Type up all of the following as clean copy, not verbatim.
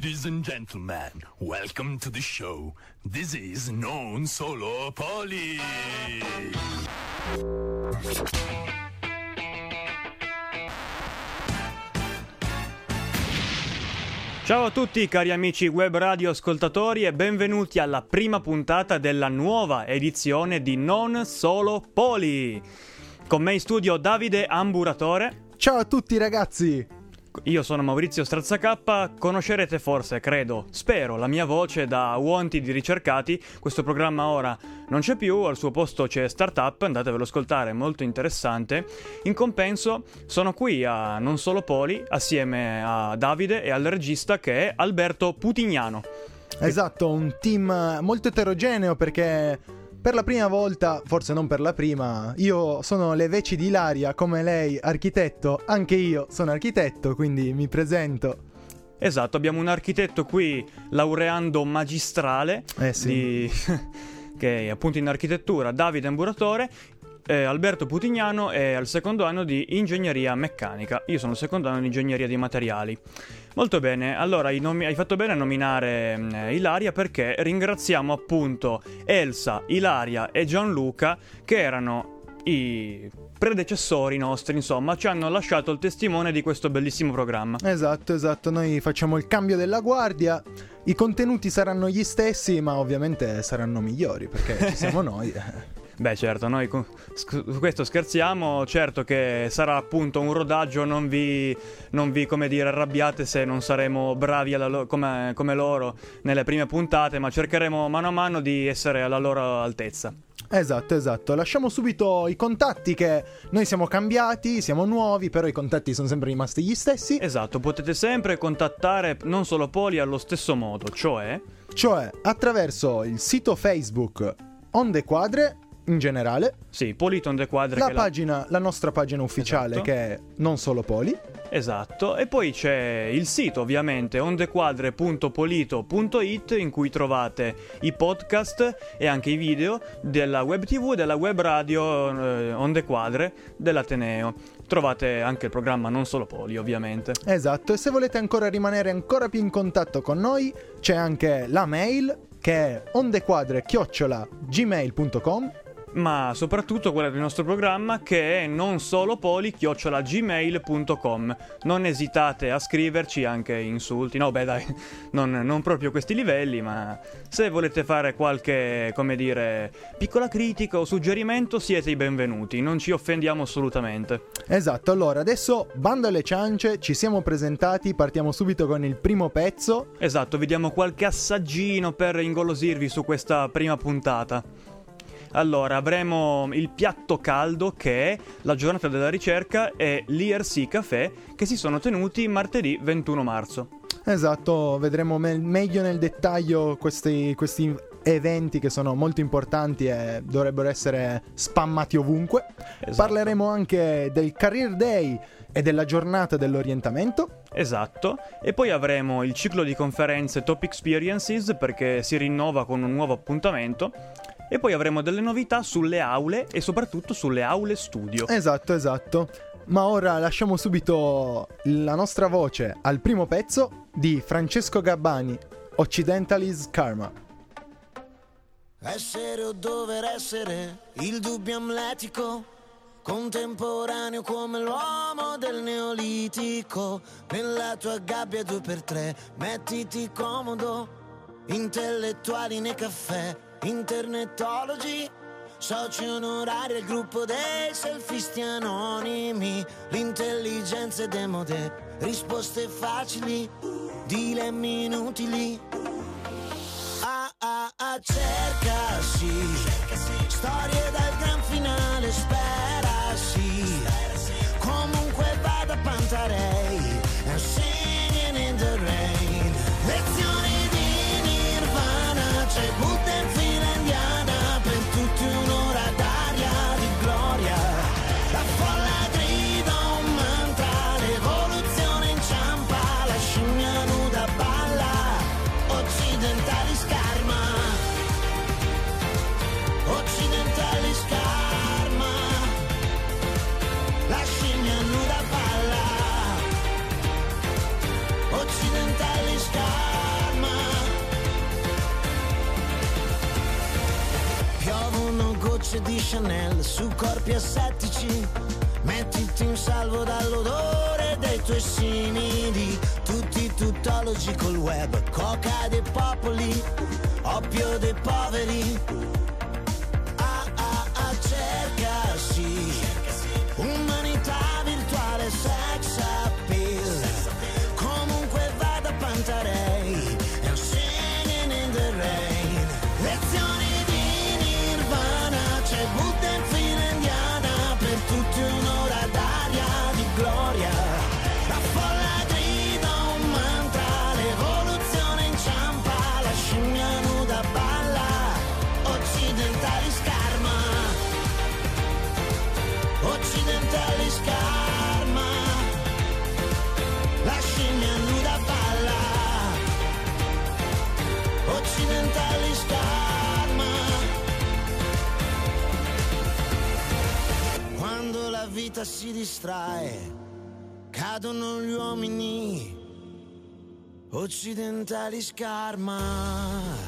Ladies and gentlemen, welcome to the show. This is Non Solo Poli. Ciao a tutti cari amici web radio ascoltatori e benvenuti alla prima puntata della nuova edizione di Non Solo Poli. Con me in studio Davide Amburatore. Ciao a tutti ragazzi. Io sono Maurizio Strazzacappa, conoscerete forse, credo, spero, la mia voce da Wanted ricercati. Questo programma ora non c'è più, al suo posto c'è Startup, andatevelo ad ascoltare, è molto interessante. In compenso sono qui a Non Solo Poli assieme a Davide e al regista che è Alberto Putignano. Esatto, un team molto eterogeneo perché per la prima volta, forse non per la prima, io sono le veci di Ilaria, come lei architetto, anche io sono architetto, quindi mi presento. Esatto, abbiamo un architetto qui laureando magistrale sì. che è appunto in architettura, Davide Amburatore. Alberto Putignano è al secondo anno di ingegneria meccanica. Io sono al secondo anno di ingegneria dei materiali. Molto bene, allora hai fatto bene a nominare Ilaria, perché ringraziamo appunto Elsa, Ilaria e Gianluca, che erano i predecessori nostri, insomma, ci hanno lasciato il testimone di questo bellissimo programma. Esatto, noi facciamo il cambio della guardia, i contenuti saranno gli stessi, ma ovviamente saranno migliori, perché ci siamo noi. Beh certo, noi su questo scherziamo, certo che sarà appunto un rodaggio, non vi come dire arrabbiate se non saremo bravi come loro nelle prime puntate, ma cercheremo mano a mano di essere alla loro altezza. Esatto, lasciamo subito i contatti, che noi siamo cambiati, siamo nuovi, però i contatti sono sempre rimasti gli stessi. Esatto, potete sempre contattare Non Solo Poli allo stesso modo, cioè attraverso il sito Facebook Onde Quadre. In generale, sì, Polito on the Quadre, la nostra pagina ufficiale, esatto, che è Non Solo Poli. Esatto, e poi c'è il sito ovviamente ondequadre.polito.it, in cui trovate i podcast e anche i video della web tv e della web radio Onde Quadre dell'Ateneo. Trovate anche il programma Non Solo Poli, ovviamente. Esatto, e se volete rimanere ancora più in contatto con noi, c'è anche la mail, che è ondequadre@gmail.com, ma soprattutto quella del nostro programma, che è nonsolopoli@gmail.com. Non esitate a scriverci anche insulti, no beh dai, non proprio questi livelli, ma se volete fare qualche, come dire, piccola critica o suggerimento, siete i benvenuti, non ci offendiamo assolutamente. Esatto, allora adesso bando alle ciance, ci siamo presentati, partiamo subito con il primo pezzo. Esatto, vediamo qualche assaggino per ingolosirvi su questa prima puntata. Allora, avremo il piatto caldo, che è la giornata della ricerca, e l'IRC Café, che si sono tenuti martedì 21 marzo. Esatto, vedremo meglio nel dettaglio questi eventi che sono molto importanti e dovrebbero essere spammati ovunque. Esatto. Parleremo anche del Career Day e della giornata dell'orientamento. Esatto, e poi avremo il ciclo di conferenze Top Experiences, perché si rinnova con un nuovo appuntamento. E poi avremo delle novità sulle aule e soprattutto sulle aule studio. Esatto. Ma ora lasciamo subito la nostra voce al primo pezzo di Francesco Gabbani, Occidental is Karma. Essere o dover essere, il dubbio amletico, contemporaneo come l'uomo del neolitico. Nella tua gabbia 2x3, mettiti comodo, intellettuali nei caffè, internetologi, soci onorari al gruppo dei selfisti anonimi. L'intelligenza è demode, risposte facili, dilemmi inutili. Cercasi, storie dal gran finale, sperasi, comunque vada Pantarei, and singing in the rain. Lezioni di Nirvana, c'è Buddha in fila indiana, per tutti un'ora d'aria di gloria. La folla grida un mantra, l'evoluzione inciampa, la scimmia nuda balla, occidentali scarma, occidentali scarma. di Chanel su corpi assettici. Mettiti in salvo dall'odore dei tuoi simili. Tutti tuttologi col web, coca dei popoli, oppio dei poveri. Cercasi umanità virtuale, sex appeal. Comunque vada Pantarei, I'm singing in the rain. Lezioni di Nirvana, c'è Buddha in fila indiana, per tutti un'ora d'aria di gloria. La folla grida un mantra, l'evoluzione inciampa, la scimmia nuda balla, occidentali scarma, occidentali scarma, la scimmia nuda balla, occidentali scarma. Quando la vita si distrae, cadono gli uomini, occidentali scarma.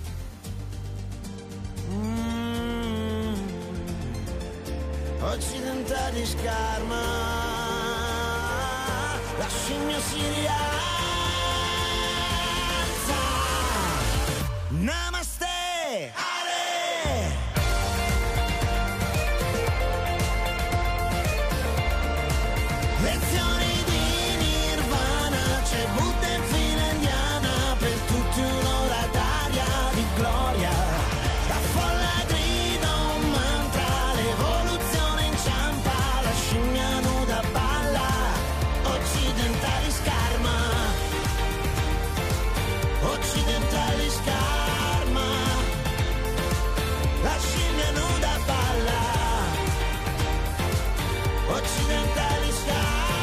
Occidentali scarma, la scimmia si rialza. Namaste, Ale. Lezioni di Nirvana, c'è Buddha in fila indiana, per tutti un'ora d'aria di gloria. La folla grida un mantra, l'evoluzione inciampa, la scimmia nuda balla, occidentali scarma, occidentali scarma, la scimmia nuda balla, occidentali scarma.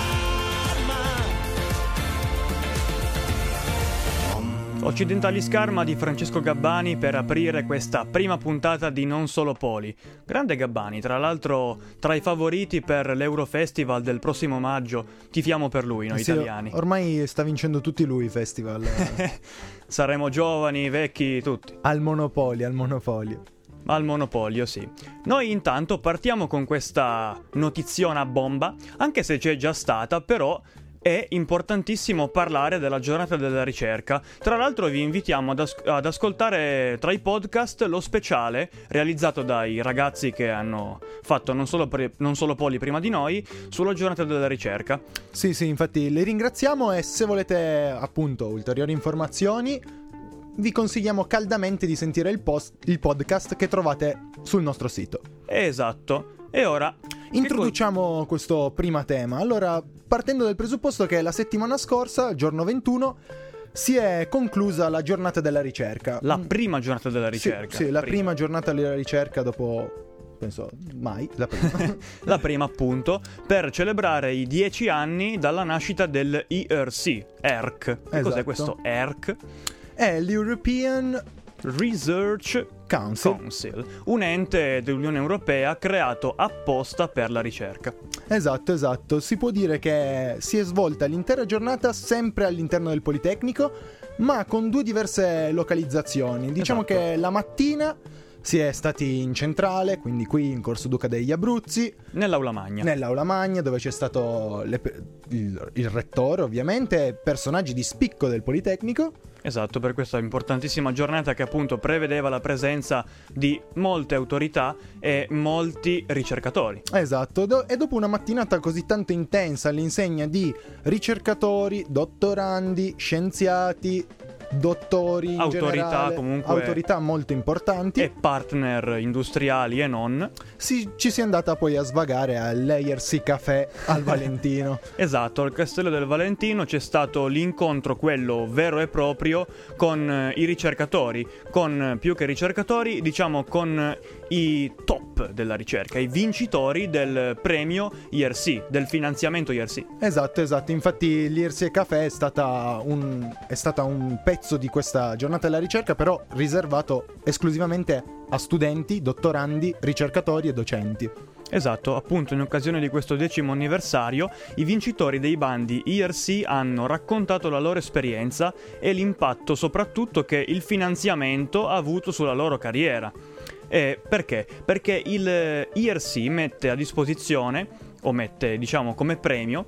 Occidentali Scarma di Francesco Gabbani per aprire questa prima puntata di Non Solo Poli. Grande Gabbani, tra l'altro tra i favoriti per l'Eurofestival del prossimo maggio. Tifiamo per lui, noi Sì, italiani. ormai sta vincendo tutti lui i festival. Saremo giovani, vecchi, tutti. Al Monopolio, al Monopolio. Al monopolio, sì. Noi intanto partiamo con questa notiziona bomba, anche se c'è già stata, però è importantissimo parlare della giornata della ricerca. Tra l'altro vi invitiamo ad ascoltare tra i podcast lo speciale realizzato dai ragazzi che hanno fatto non solo Poli prima di noi sulla giornata della ricerca. Sì, infatti li ringraziamo e se volete appunto ulteriori informazioni vi consigliamo caldamente di sentire il podcast che trovate sul nostro sito. Esatto. E ora introduciamo questo primo tema. Allora, partendo dal presupposto che la settimana scorsa, giorno 21, si è conclusa la giornata della ricerca. La prima giornata della ricerca. Sì, la prima giornata della ricerca dopo, penso, mai, la prima. La prima, appunto, per celebrare i 10 anni dalla nascita del ERC. ERC. Che Esatto. cos'è questo ERC? È l'European Research Council, un ente dell'Unione Europea creato apposta per la ricerca. Esatto. Si può dire che si è svolta l'intera giornata sempre all'interno del Politecnico, ma con due diverse localizzazioni. Diciamo Esatto. che la mattina si è stati in centrale, quindi qui in Corso Duca degli Abruzzi, Nell'aula magna. nell'aula magna, dove c'è stato il rettore, ovviamente, personaggi di spicco del Politecnico. Esatto, per questa importantissima giornata che appunto prevedeva la presenza di molte autorità e molti ricercatori. Esatto, e dopo una mattinata così tanto intensa all'insegna di ricercatori, dottorandi, scienziati, dottori in Autorità, generale, comunque, autorità molto importanti, E partner industriali e non. ci si è andata poi a svagare all'ERC Café al Valentino. Esatto, al Castello del Valentino c'è stato l'incontro, quello vero e proprio, con i ricercatori, con più che ricercatori, diciamo con i top della ricerca, i vincitori del premio IRC, del finanziamento IRC. Esatto, infatti l'ERC Café è stata un pezzo di questa giornata della ricerca, però riservato esclusivamente a studenti, dottorandi, ricercatori e docenti. Esatto, appunto in occasione di questo 10° anniversario, i vincitori dei bandi IRC hanno raccontato la loro esperienza e l'impatto soprattutto che il finanziamento ha avuto sulla loro carriera. Perché? Perché il IRC mette a disposizione, o mette, diciamo, come premio,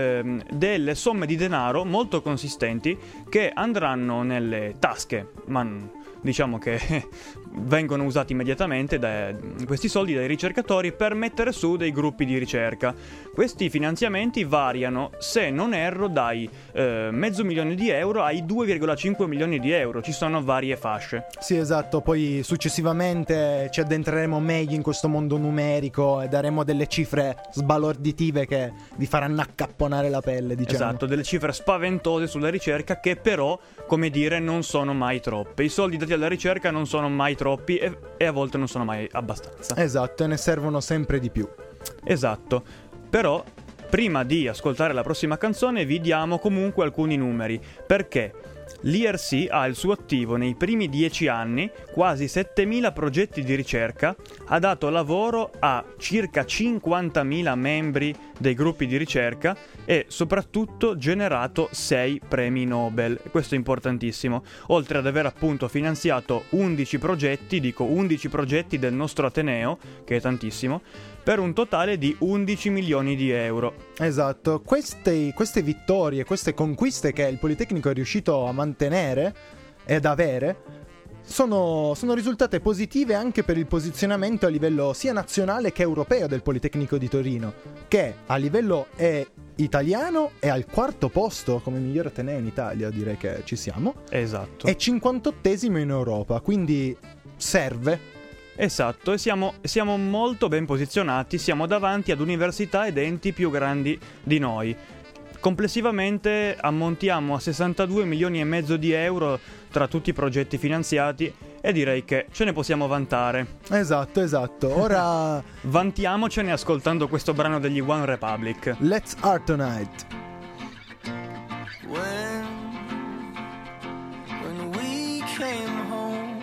delle somme di denaro molto consistenti che andranno nelle tasche, ma diciamo che vengono usati immediatamente questi soldi dai ricercatori per mettere su dei gruppi di ricerca. Questi finanziamenti variano, se non erro, dai €500.000 ai 2,5 milioni di euro. Ci sono varie fasce. Sì, esatto, poi successivamente ci addentreremo meglio in questo mondo numerico e daremo delle cifre sbalorditive che vi faranno accapponare la pelle, diciamo. Esatto, delle cifre spaventose sulla ricerca che però, come dire, non sono mai troppe. I soldi dati alla ricerca non sono mai troppi e a volte non sono mai abbastanza. Esatto, e ne servono sempre di più. Esatto, però prima di ascoltare la prossima canzone vi diamo comunque alcuni numeri, perché l'IRC ha al suo attivo nei primi 10 anni quasi 7.000 progetti di ricerca, ha dato lavoro a circa 50.000 membri dei gruppi di ricerca e soprattutto generato 6 premi Nobel. Questo è importantissimo, oltre ad aver appunto finanziato 11 progetti, dico 11 progetti del nostro Ateneo, che è tantissimo, per un totale di 11 milioni di euro. Esatto, queste vittorie, queste conquiste che il Politecnico è riuscito a mantenere ed avere sono risultate positive anche per il posizionamento a livello sia nazionale che europeo del Politecnico di Torino, che a livello italiano è al 4º posto come miglior ateneo in Italia, direi che ci siamo. Esatto. E 58esimo in Europa, quindi serve. Esatto, e siamo molto ben posizionati, siamo davanti ad università ed enti più grandi di noi. Complessivamente ammontiamo a 62 milioni e mezzo di euro tra tutti i progetti finanziati e direi che ce ne possiamo vantare. Esatto. Ora vantiamocene ascoltando questo brano degli One Republic. Let's Art Tonight. When we came home,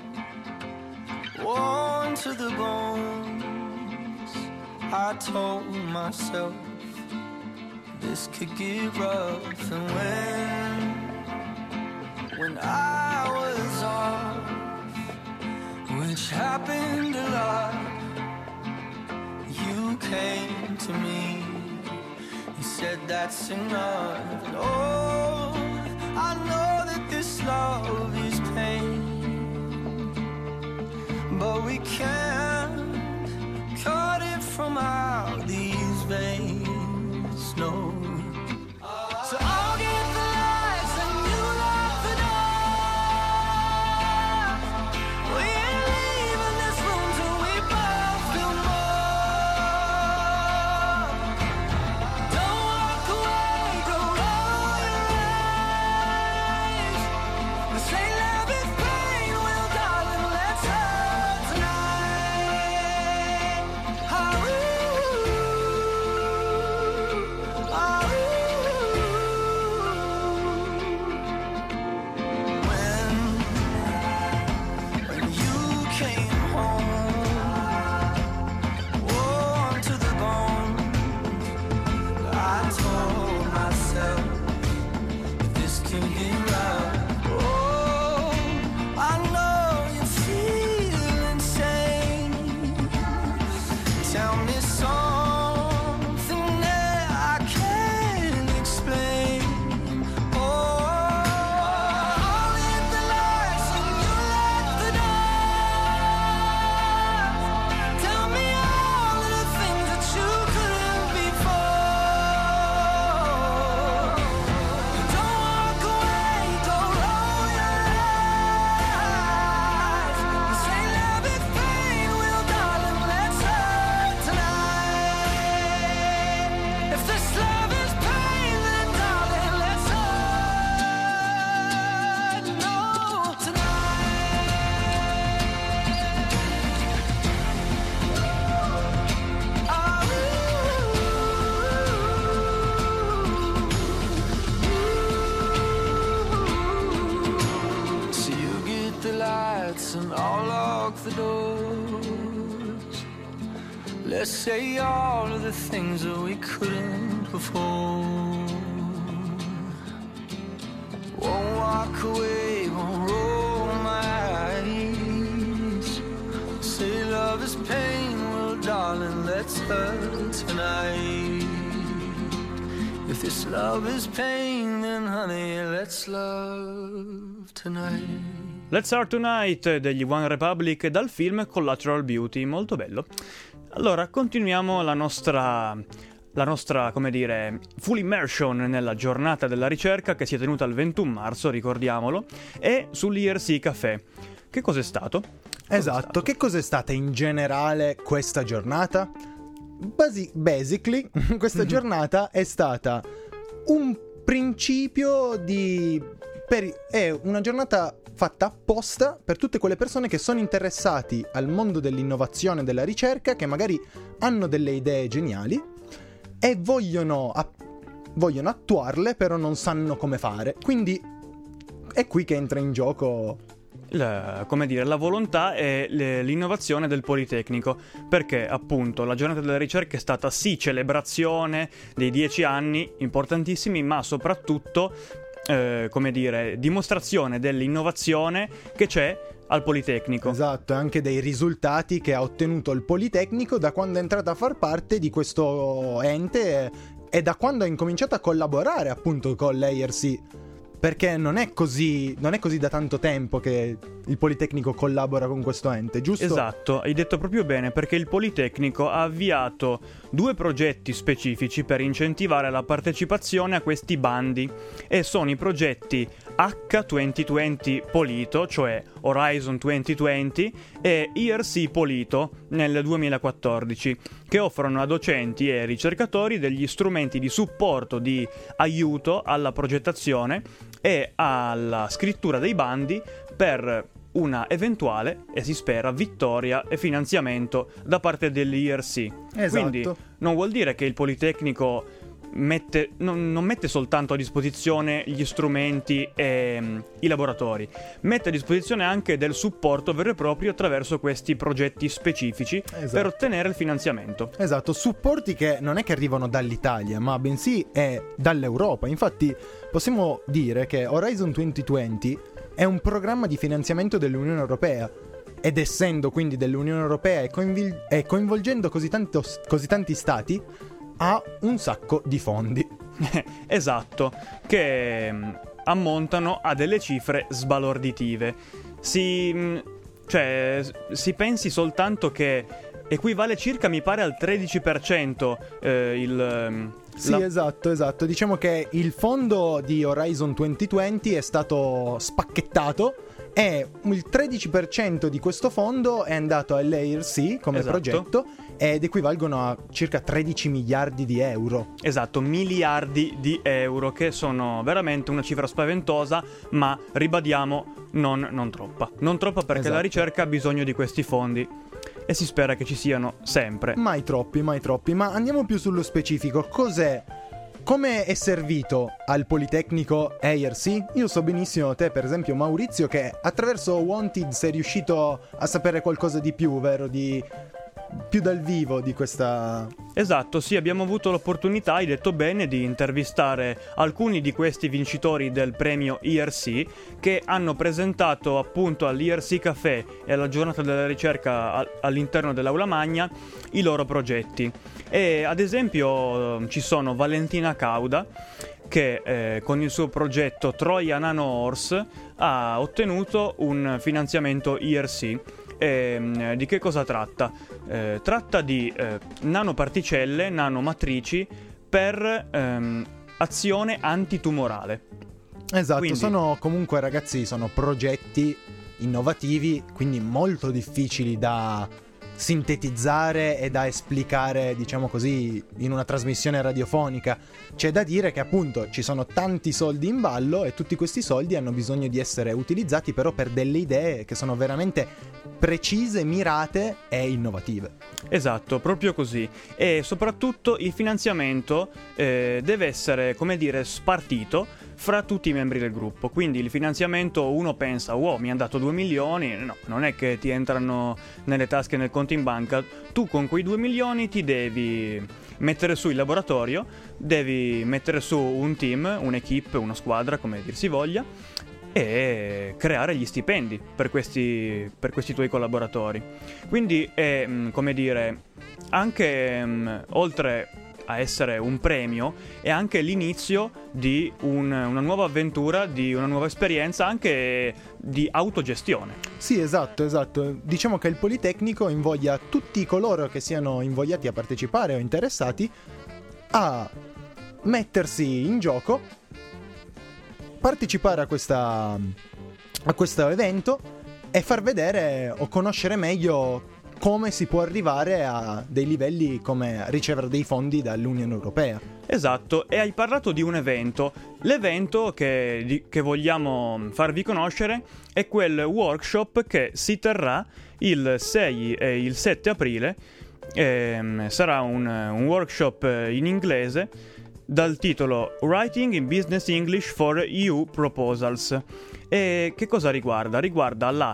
worn to the bones, I told myself this could get rough. And when I was off, which happened a lot, you came to me, you said that's enough. And oh, I know that this love is pain, but we can't cut it from out these veins, no. So I'll get the lights and you lock the door. We ain't leaving this room till we both feel more. Don't walk away, don't roll your eyes. This ain't love, it's pain, well darling, let's hurt tonight. When you came home, worn to the bone, I told myself this can get rough. Oh, I know you feel insane. Tell me something that I can't explain. Oh, I'll hit the lights and you lock the door. Tell me all of the things that you couldn't before. Don't walk away, don't roll your eyes. This ain't love, it's pain, well darling, let's hurt tonight. If this love is pain, then darling, let's hurt, no, tonight. So you get the lights and I'll lock the doors. Let's say all of the things that we couldn't before. Won't walk away, won't roll my eyes. let's hurt tonight. If this love is pain, then honey, let's love tonight. Let's Start Tonight degli One Republic dal film Collateral Beauty, molto bello. Allora, continuiamo la nostra, come dire, full immersion nella giornata della ricerca che si è tenuta il 21 marzo, ricordiamolo, e sull'IRC Café. Che cos'è stato? Esatto, che cos'è stata in generale questa giornata? Basically, questa giornata è stata un principio di... è una giornata fatta apposta per tutte quelle persone che sono interessati al mondo dell'innovazione e della ricerca, che magari hanno delle idee geniali e vogliono attuarle, però non sanno come fare. Quindi è qui che entra in gioco la volontà e l'innovazione del Politecnico, perché appunto la giornata della ricerca è stata sì celebrazione dei 10 anni importantissimi, ma soprattutto dimostrazione dell'innovazione che c'è al Politecnico. Esatto, anche dei risultati che ha ottenuto il Politecnico da quando è entrato a far parte di questo ente e da quando ha incominciato a collaborare appunto con l'IRC. Perché non è così da tanto tempo che il Politecnico collabora con questo ente, giusto? Esatto, hai detto proprio bene, perché il Politecnico ha avviato 2 progetti specifici per incentivare la partecipazione a questi bandi, e sono i progetti H2020 Polito, cioè Horizon 2020, e IRC Polito nel 2014, che offrono a docenti e ricercatori degli strumenti di supporto, di aiuto alla progettazione e alla scrittura dei bandi per una eventuale, e si spera, vittoria e finanziamento da parte dell'IRC. Esatto. Quindi non vuol dire che il Politecnico non mette soltanto a disposizione gli strumenti e i laboratori, mette a disposizione anche del supporto vero e proprio attraverso questi progetti specifici, esatto, per ottenere il finanziamento. Esatto, supporti che non è che arrivano dall'Italia, ma bensì è dall'Europa. Infatti possiamo dire che Horizon 2020 è un programma di finanziamento dell'Unione Europea, ed essendo quindi dell'Unione Europea e coinvolgendo così tanti stati, ha un sacco di fondi. Esatto, che ammontano a delle cifre sbalorditive. Si pensi soltanto che equivale circa, mi pare, al 13% Esatto. Diciamo che il fondo di Horizon 2020 è stato spacchettato e il 13% di questo fondo è andato all'IRC come esatto, progetto, ed equivalgono a circa 13 miliardi di euro. Esatto, miliardi di euro, che sono veramente una cifra spaventosa, ma ribadiamo, non troppa. Non troppa, perché esatto, la ricerca ha bisogno di questi fondi e si spera che ci siano sempre. Mai troppi. Ma andiamo più sullo specifico. Come è servito al Politecnico IRC? Io so benissimo, te per esempio Maurizio, che attraverso Wanted sei riuscito a sapere qualcosa di più, vero? Più dal vivo di questa... Esatto, sì, abbiamo avuto l'opportunità, hai detto bene, di intervistare alcuni di questi vincitori del premio IRC, che hanno presentato appunto all'IRC Café e alla giornata della ricerca all'interno dell'Aula Magna i loro progetti. E ad esempio ci sono Valentina Cauda, che con il suo progetto Troia Nano Horse ha ottenuto un finanziamento IRC. Di che cosa tratta? Tratta di nanoparticelle, nanomatrici per azione antitumorale. Esatto, quindi, sono comunque, ragazzi, sono progetti innovativi, quindi molto difficili da sintetizzare e da esplicare, diciamo così, in una trasmissione radiofonica. C'è da dire che appunto ci sono tanti soldi in ballo e tutti questi soldi hanno bisogno di essere utilizzati però per delle idee che sono veramente precise, mirate e innovative. Esatto, proprio così. E soprattutto il finanziamento deve essere, come dire, spartito fra tutti i membri del gruppo. Quindi il finanziamento, uno pensa, wow, mi hanno dato 2 milioni, no, non è che ti entrano nelle tasche, nel conto in banca. Tu con quei 2 milioni ti devi mettere su il laboratorio, devi mettere su un team, un'equipe, una squadra, come dir si voglia, e creare gli stipendi per questi tuoi collaboratori. Quindi è, come dire, anche oltre a essere un premio, è anche l'inizio di una nuova avventura, di una nuova esperienza anche di autogestione. Sì, esatto. Diciamo che il Politecnico invoglia tutti coloro che siano invogliati a partecipare o interessati a mettersi in gioco, partecipare a questo evento e far vedere o conoscere meglio come si può arrivare a dei livelli come ricevere dei fondi dall'Unione Europea. Esatto, e hai parlato di un evento. L'evento che vogliamo farvi conoscere è quel workshop che si terrà il 6 e il 7 aprile. Sarà un workshop in inglese dal titolo Writing in Business English for EU Proposals. E che cosa riguarda? Riguarda la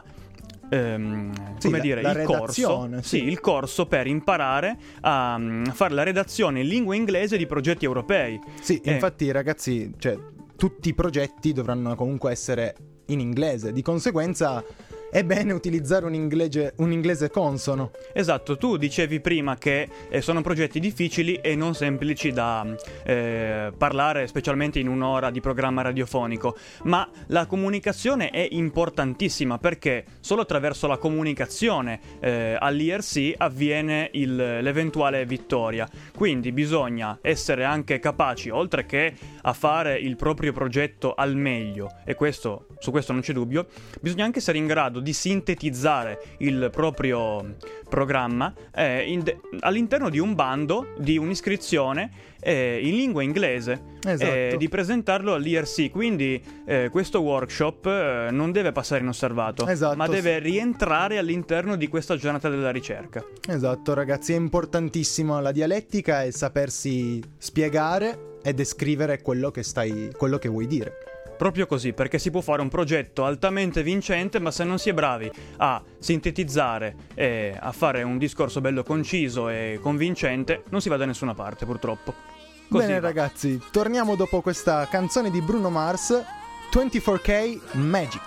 il corso, sì. Il corso per imparare a fare la redazione in lingua inglese di progetti europei. Sì, infatti ragazzi, cioè, tutti i progetti dovranno comunque essere in inglese, di conseguenza è bene utilizzare un inglese consono. Esatto, tu dicevi prima che sono progetti difficili e non semplici da parlare, specialmente in un'ora di programma radiofonico, ma la comunicazione è importantissima, perché solo attraverso la comunicazione all'IRC avviene l'eventuale vittoria. Quindi bisogna essere anche capaci, oltre che a fare il proprio progetto al meglio, e su questo non c'è dubbio, bisogna anche essere in grado di sintetizzare il proprio programma all'interno di un bando, di un'iscrizione in lingua inglese, esatto. Di presentarlo all'IRC. Quindi questo workshop non deve passare inosservato, esatto, ma deve rientrare all'interno di questa giornata della ricerca. Esatto ragazzi, è importantissimo la dialettica e sapersi spiegare e descrivere quello che vuoi dire. Proprio così, perché si può fare un progetto altamente vincente, ma se non si è bravi a sintetizzare e a fare un discorso bello conciso e convincente, non si va da nessuna parte, purtroppo. Così Bene va. ragazzi, torniamo dopo questa canzone di Bruno Mars, 24K Magic.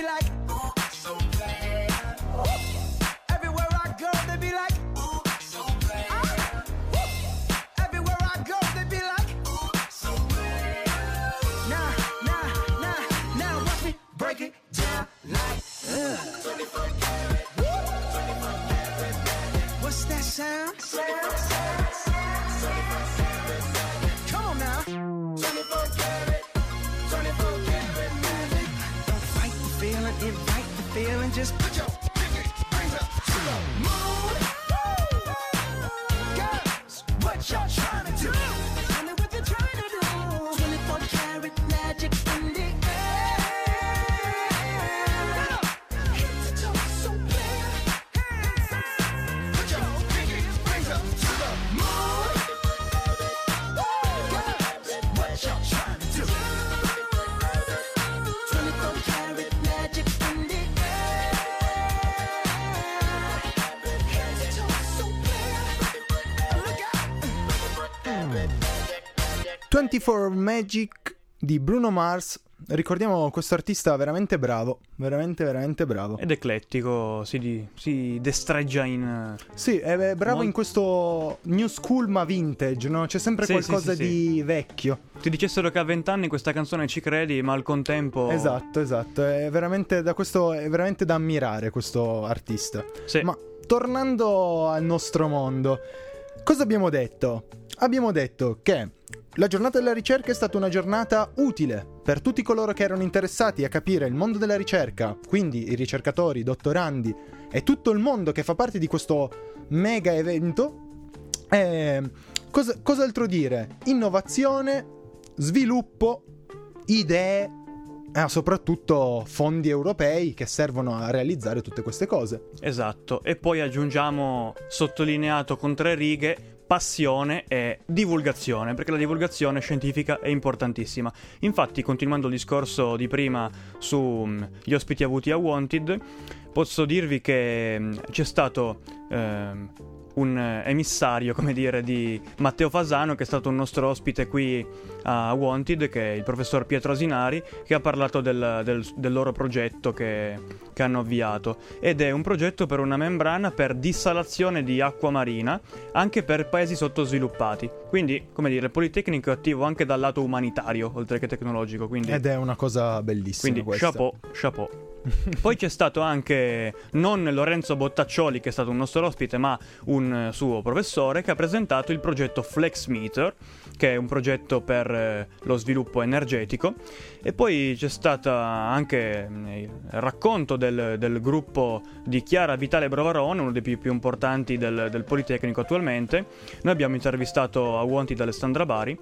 Everywhere I go, they be like, ooh, so just put your pinky rings up to the moon. Girls, what y'all trying to do? Tell me what you're trying to do. 24 karat magic in the air. Head to toe, so clear. Put your pinky rings up to the moon. Girls, what y'all trying to do? 24 karat magic in the air. Head to toe, so clear. Look out. 24 Magic di Bruno Mars. Ricordiamo questo artista veramente bravo, veramente bravo. Ed eclettico, si destreggia in... Sì, è bravo in questo new school ma vintage, no? C'è sempre Sì, qualcosa sì. di vecchio. Ti dicessero che a 20 anni questa canzone ci credi, ma al contempo... Esatto, è veramente da ammirare questo artista. Sì. Ma tornando al nostro mondo, cosa abbiamo detto? Abbiamo detto che la giornata della ricerca è stata una giornata utile per tutti coloro che erano interessati a capire il mondo della ricerca, quindi i ricercatori, i dottorandi e tutto il mondo che fa parte di questo mega evento. Cos'altro dire? Innovazione, sviluppo, idee, ma soprattutto fondi europei che servono a realizzare tutte queste cose. Esatto, e poi aggiungiamo, sottolineato con 3 righe, passione e divulgazione, perché la divulgazione scientifica è importantissima. Infatti, continuando il discorso di prima sugli ospiti avuti a Wanted, posso dirvi che c'è stato un emissario, come dire, di Matteo Fasano, che è stato un nostro ospite qui a Wanted, che è il professor Pietro Asinari, che ha parlato del loro progetto che hanno avviato, ed è un progetto per una membrana per dissalazione di acqua marina anche per paesi sottosviluppati. Quindi, come dire, il Politecnico è attivo anche dal lato umanitario oltre che tecnologico, quindi... Ed è una cosa bellissima, quindi questa. chapeau. Poi c'è stato anche non Lorenzo Bottaccioli, che è stato un nostro ospite, ma un suo professore, che ha presentato il progetto FlexMeter, che è un progetto per lo sviluppo energetico. E poi c'è stato anche il racconto del gruppo di Chiara Vitale Bravarone, uno dei più importanti del Politecnico attualmente. Noi abbiamo intervistato a Wanted Alessandra Bari,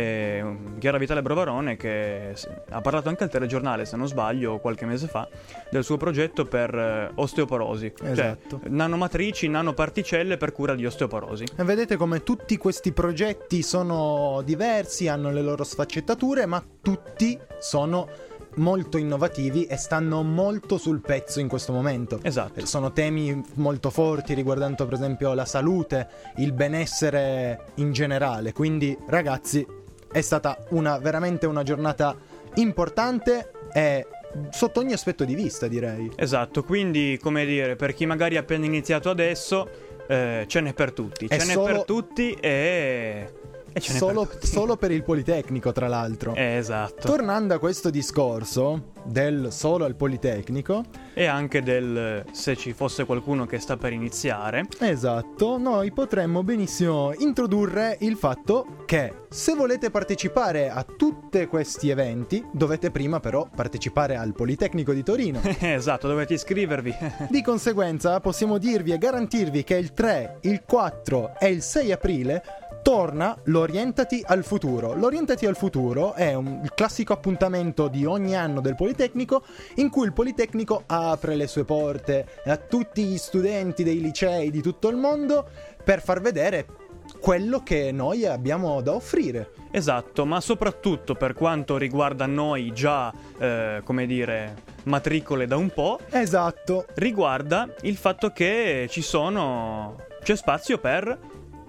e Chiara Vitale Bravarone, che ha parlato anche al telegiornale, se non sbaglio, qualche mese fa, del suo progetto per osteoporosi. Esatto. Cioè nanomatrici, nanoparticelle per cura di osteoporosi. E vedete come tutti questi progetti sono diversi, hanno le loro sfaccettature, ma tutti sono molto innovativi e stanno molto sul pezzo in questo momento. Esatto. Sono temi molto forti riguardanti per esempio la salute, il benessere in generale. Quindi ragazzi, è stata veramente una giornata importante e sotto ogni aspetto di vista, direi. Esatto, quindi, come dire, per chi magari ha appena iniziato adesso, ce n'è per tutti. Ce n'è per tutti e ce n'è per tutti. Solo per il Politecnico, tra l'altro. Esatto. Tornando a questo discorso del solo al Politecnico, e anche del se ci fosse qualcuno che sta per iniziare. esatto, noi potremmo benissimo introdurre il fatto che se volete partecipare a tutti questi eventi, dovete prima però partecipare al Politecnico di Torino. Esatto, dovete iscrivervi. Di conseguenza possiamo dirvi e garantirvi che il 3, il 4 e il 6 aprile torna l'Orientati al Futuro. L'Orientati al Futuro è il classico appuntamento di ogni anno del Politecnico, in cui il Politecnico apre le sue porte a tutti gli studenti dei licei di tutto il mondo per far vedere quello che noi abbiamo da offrire. Esatto, ma soprattutto per quanto riguarda noi già, come dire, matricole da un po'. Esatto. Riguarda il fatto che c'è spazio per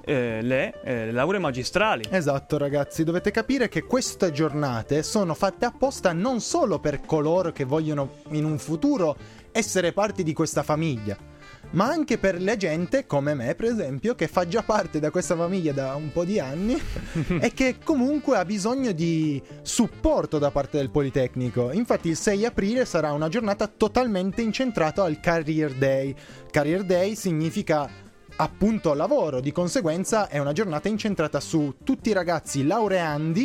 le lauree magistrali. Esatto, ragazzi, dovete capire che queste giornate sono fatte apposta non solo per coloro che vogliono in un futuro essere parte di questa famiglia, ma anche per la gente come me, per esempio, che fa già parte da questa famiglia da un po' di anni e che comunque ha bisogno di supporto da parte del Politecnico. Infatti il 6 aprile sarà una giornata totalmente incentrata al Career Day. Career Day significa appunto lavoro, di conseguenza è una giornata incentrata su tutti i ragazzi laureandi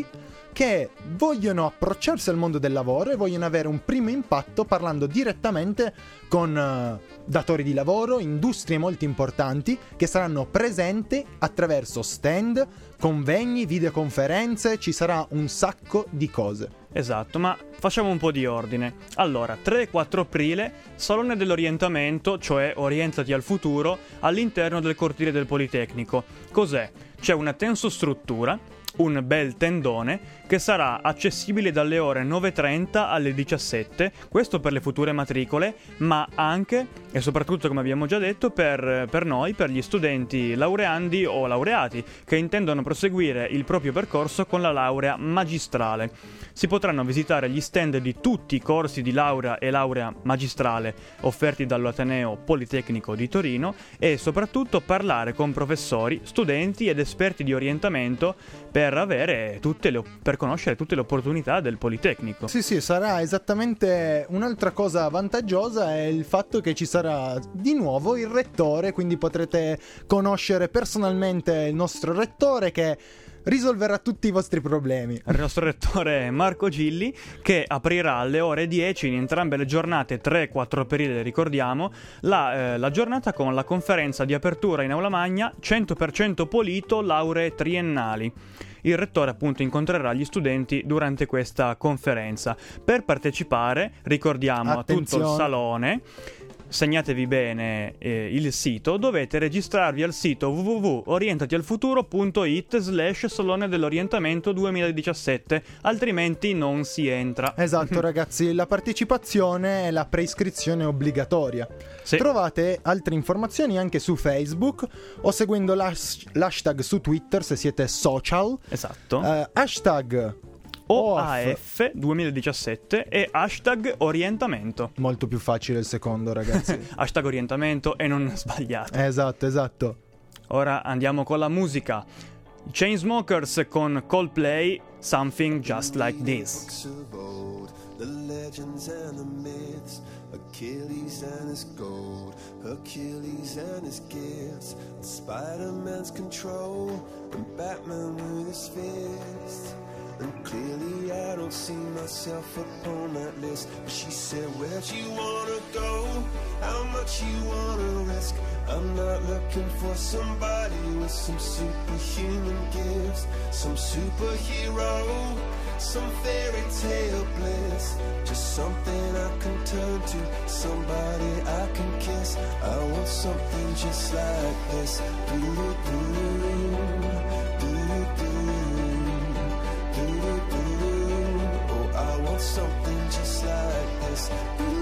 che vogliono approcciarsi al mondo del lavoro e vogliono avere un primo impatto parlando direttamente con datori di lavoro, industrie molto importanti che saranno presenti attraverso stand, convegni, videoconferenze, ci sarà un sacco di cose. Esatto, ma facciamo un po' di ordine. Allora, 3 e 4 aprile, Salone dell'Orientamento, cioè Orientati al futuro, all'interno del cortile del Politecnico. Cos'è? C'è una tensostruttura, un bel tendone, che sarà accessibile dalle ore 9:30 alle 17, questo per le future matricole, ma anche e soprattutto, come abbiamo già detto, per noi, per gli studenti laureandi o laureati che intendono proseguire il proprio percorso con la laurea magistrale. Si potranno visitare gli stand di tutti i corsi di laurea e laurea magistrale offerti dall'Ateneo Politecnico di Torino e soprattutto parlare con professori, studenti ed esperti di orientamento per conoscere tutte le opportunità del Politecnico. Sì, sarà esattamente un'altra cosa vantaggiosa è il fatto che ci sarà di nuovo il rettore, quindi potrete conoscere personalmente il nostro rettore che risolverà tutti i vostri problemi. Il nostro rettore è Marco Gilli, che aprirà alle ore 10 in entrambe le giornate 3 e 4 aprile, ricordiamo, la giornata con la conferenza di apertura in aula magna 100% Polito lauree triennali. Il rettore appunto incontrerà gli studenti durante questa conferenza. Per partecipare, ricordiamo a tutto il salone, segnatevi bene il sito, dovete registrarvi al sito www.orientatialfuturo.it/Salone dell'Orientamento 2017, altrimenti non si entra. Esatto ragazzi, la partecipazione e la preiscrizione è obbligatoria. Sì. Trovate altre informazioni anche su Facebook o seguendo l'hashtag su Twitter se siete social. Esatto. Hashtag OAF 2017 e hashtag orientamento. Molto più facile il secondo, ragazzi. Hashtag orientamento e non sbagliate. Esatto. Ora andiamo con la musica. Chainsmokers con Coldplay, Something Just Like This. The legends and the myths, Achilles and his gold, Hercules and his gifts, Spider-Man's control, and Batman with his fist. And clearly I don't see myself upon that list. But she said, where'd you wanna go? How much you wanna risk? I'm not looking for somebody with some superhuman gifts, some superhero, some fairy tale bliss. Just something I can turn to, somebody I can kiss. I want something just like this. Oh, I want something just like this.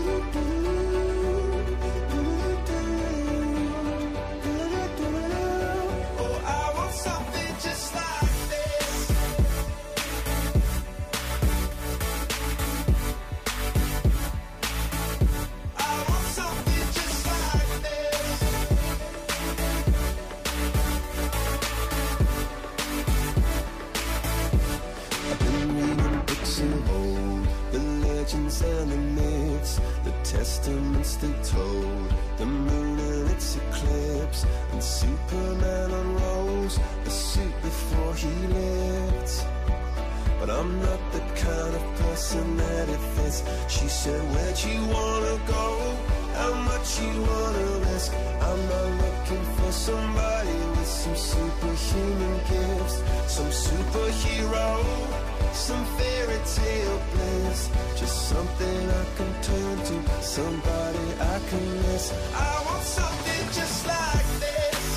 Oh, I want something just like this. I want something just like this. I've been reading books of old, the legends and the myths, the testaments they told, the moon and its eclipse, and Superman unrolls the suit before he lived. But I'm not the kind of person that it fits. She said, where'd you wanna go? How much you wanna risk? I'm not looking for somebody with some superhuman gifts, some superhero, some fairy tale bliss. Just something I can turn to, somebody I can miss. I want something just like this.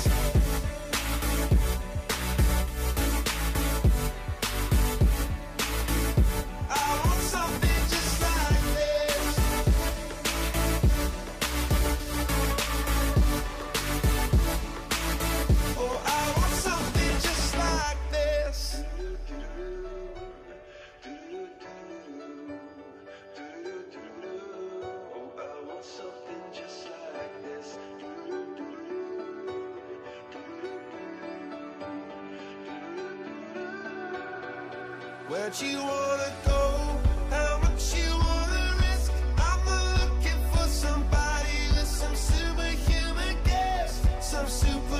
I want something just like this. Oh, I want something just like this. Oh, I want something just like this. Where'd you wanna go? How much you wanna risk? I'm not looking for somebody with some superhuman gifts, some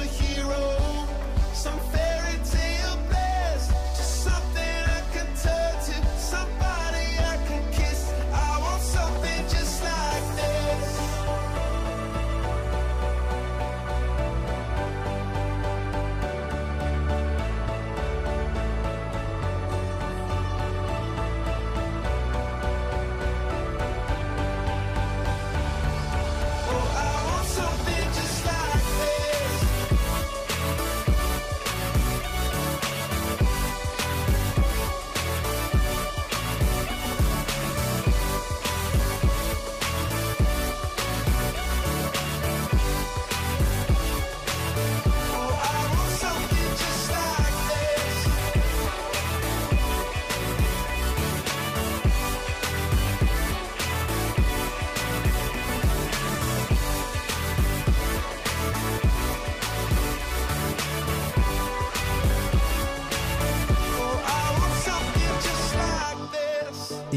superhero, some fairy tale bliss. Just something I can turn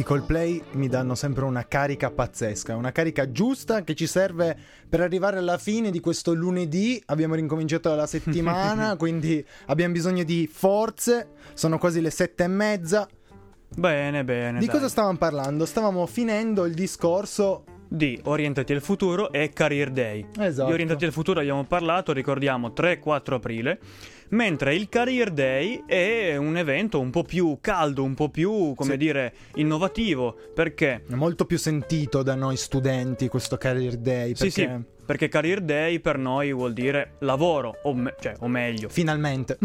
Coldplay mi danno sempre una carica pazzesca, una carica giusta che ci serve per arrivare alla fine di questo lunedì. Abbiamo ricominciato la settimana, quindi abbiamo bisogno di forze. Sono quasi le 7:30. Bene, bene. Di dai. cosa stavamo parlando? Stavamo finendo il discorso Di Orientati al futuro e Career Day. Esatto. Di Orientati al futuro abbiamo parlato, ricordiamo, 3-4 aprile, mentre il Career Day è un evento un po' più caldo, un po' più, come dire, innovativo, perché... è molto più sentito da noi studenti questo Career Day, perché Sì, perché Career Day per noi vuol dire lavoro, o meglio, finalmente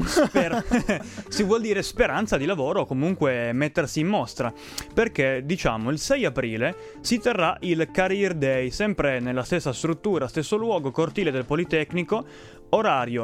si vuol dire speranza di lavoro o comunque mettersi in mostra, perché diciamo il 6 aprile si terrà il Career Day, sempre nella stessa struttura, stesso luogo, cortile del Politecnico, orario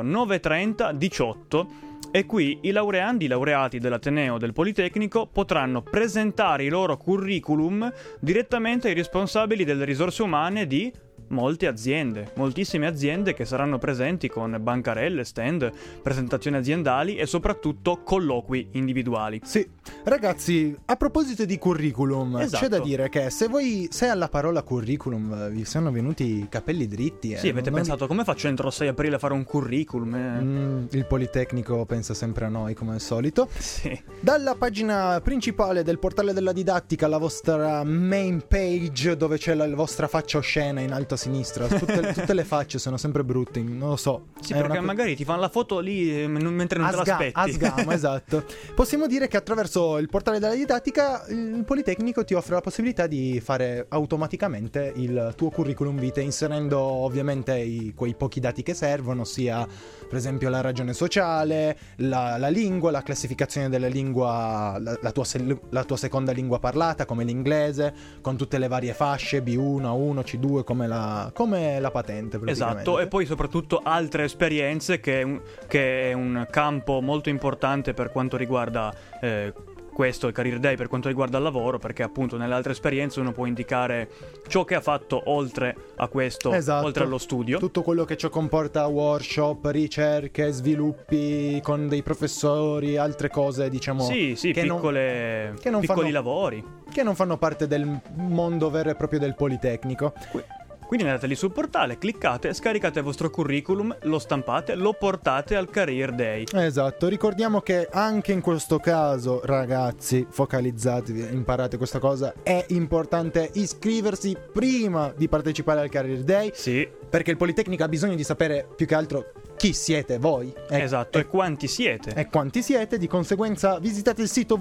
9:30-18, e qui i laureati dell'Ateneo del Politecnico potranno presentare i loro curriculum direttamente ai responsabili delle risorse umane di molte aziende, moltissime aziende che saranno presenti con bancarelle, stand, presentazioni aziendali e soprattutto colloqui individuali. Sì, ragazzi, a proposito di curriculum, Esatto. c'è da dire che se alla parola curriculum vi sono venuti i capelli dritti, Sì, avete pensato come faccio entro 6 aprile a fare un curriculum? il Politecnico pensa sempre a noi come al solito. Sì. Dalla pagina principale del portale della didattica, la vostra main page, dove c'è la vostra faccia oscena in alto a sinistra, tutte le facce sono sempre brutte, non lo so. Sì, È perché una magari ti fanno la foto lì mentre non te l'aspetti. a sgamo, esatto. Possiamo dire che attraverso il portale della didattica il Politecnico ti offre la possibilità di fare automaticamente il tuo curriculum vitae, inserendo ovviamente quei pochi dati che servono, sia per esempio la ragione sociale, la lingua, la classificazione della lingua, la tua seconda lingua parlata come l'inglese, con tutte le varie fasce B1, A1, C2 come la patente praticamente. Esatto, e poi soprattutto altre esperienze che è un campo molto importante per quanto riguarda questo, il Career Day, per quanto riguarda il lavoro, perché appunto nelle altre esperienze uno può indicare ciò che ha fatto oltre a questo, Esatto. oltre allo studio. Tutto quello che ciò comporta workshop, ricerche, sviluppi con dei professori, altre cose, diciamo. Sì, che piccoli fanno- lavori. che non fanno parte del mondo vero e proprio del Politecnico. Quindi andate lì sul portale, cliccate, scaricate il vostro curriculum, lo stampate, lo portate al Career Day. Esatto, ricordiamo che anche in questo caso, ragazzi, focalizzatevi, imparate questa cosa, è importante iscriversi prima di partecipare al Career Day, Sì, perché il Politecnico ha bisogno di sapere più che altro chi siete voi. esatto, e quanti siete. E quanti siete. Di conseguenza visitate il sito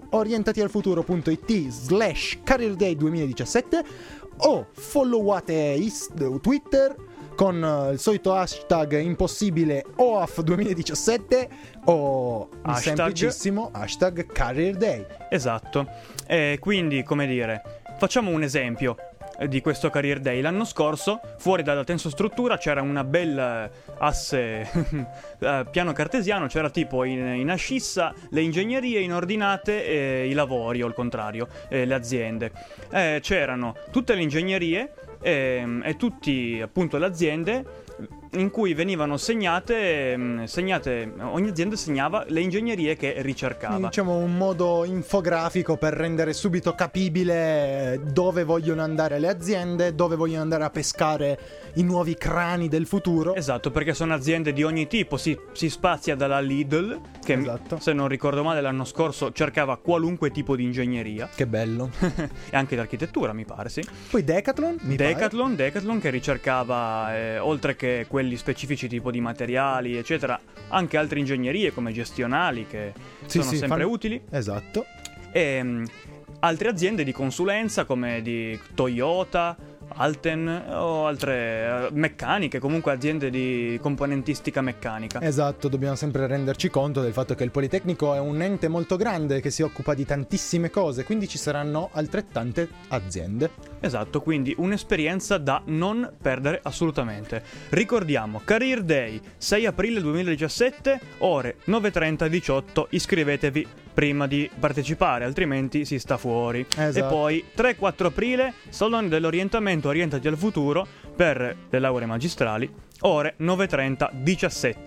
www.orientatialfuturo.it/Career Day 2017 o followate Twitter con il solito hashtag impossibile OAF 2017 o il Hashtag- semplicissimo hashtag Career Day. Esatto. E quindi, come dire, facciamo un esempio di questo Career Day. L'anno scorso, fuori dalla tensostruttura, c'era una bella asse piano cartesiano, c'era tipo in ascissa le ingegnerie, in ordinate i lavori, o il contrario, le aziende. C'erano tutte le ingegnerie e tutti appunto le aziende in cui venivano segnate, ogni azienda segnava le ingegnerie che ricercava. Diciamo un modo infografico per rendere subito capibile dove vogliono andare le aziende, dove vogliono andare a pescare i nuovi crani del futuro. Esatto, perché sono aziende di ogni tipo, si spazia dalla Lidl, che Esatto. se non ricordo male l'anno scorso cercava qualunque tipo di ingegneria, Che bello. e anche d'architettura mi pare, sì. Poi Decathlon, mi pare. Decathlon che ricercava, oltre che quelli specifici tipo di materiali, eccetera, anche altre ingegnerie come gestionali che Sì, sono sì, sempre fanno- utili, Esatto. e altre aziende di consulenza come di Toyota, Alten o altre meccaniche, comunque aziende di componentistica meccanica. Esatto, dobbiamo sempre renderci conto del fatto che il Politecnico è un ente molto grande che si occupa di tantissime cose, quindi ci saranno altrettante aziende. Esatto, quindi un'esperienza da non perdere assolutamente. Ricordiamo, Career Day, 6 aprile 2017, ore 9:30-18, iscrivetevi prima di partecipare, altrimenti si sta fuori. Esatto. E poi 3-4 aprile, Salone dell'orientamento Orientati al futuro per le lauree magistrali, ore 9:30-17.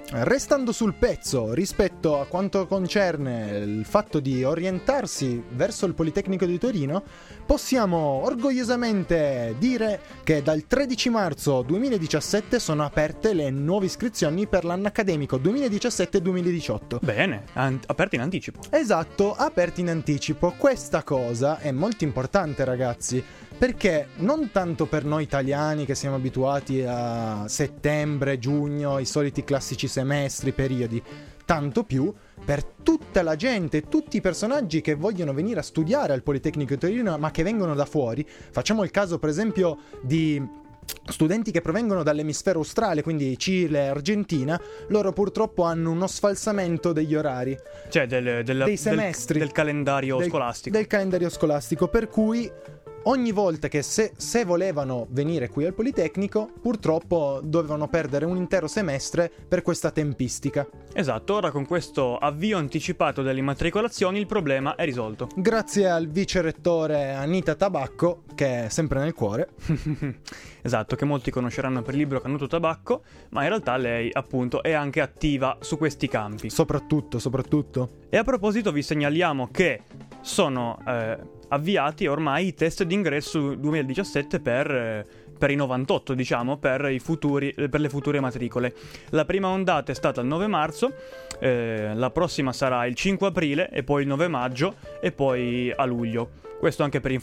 Restando sul pezzo rispetto a quanto concerne il fatto di orientarsi verso il Politecnico di Torino, possiamo orgogliosamente dire che dal 13 marzo 2017 sono aperte le nuove iscrizioni per l'anno accademico 2017-2018. Bene, aperti in anticipo. Esatto, aperti in anticipo. Questa cosa è molto importante, ragazzi, perché non tanto per noi italiani che siamo abituati a settembre, giugno, i soliti classici semestri, periodi, tanto più per tutta la gente, tutti i personaggi che vogliono venire a studiare al Politecnico di Torino ma che vengono da fuori. Facciamo il caso per esempio di studenti che provengono dall'emisfero australe, quindi Cile, Argentina. Loro purtroppo hanno uno sfalsamento degli orari, Cioè dei semestri, del calendario scolastico. del calendario scolastico, per cui ogni volta che se volevano venire qui al Politecnico, purtroppo dovevano perdere un intero semestre per questa tempistica. Esatto, ora con questo avvio anticipato delle immatricolazioni il problema è risolto. Grazie al vice rettore Anita Tabacco, che è sempre nel cuore. Esatto, che molti conosceranno per il libro Canuto Tabacco, ma in realtà lei appunto è anche attiva su questi campi. Soprattutto. E a proposito vi segnaliamo che sono avviati ormai i test d'ingresso 2017 per i 98, diciamo, per le future matricole. La prima ondata è stata il 9 marzo, la prossima sarà il 5 aprile e poi il 9 maggio e poi a luglio. Questo anche per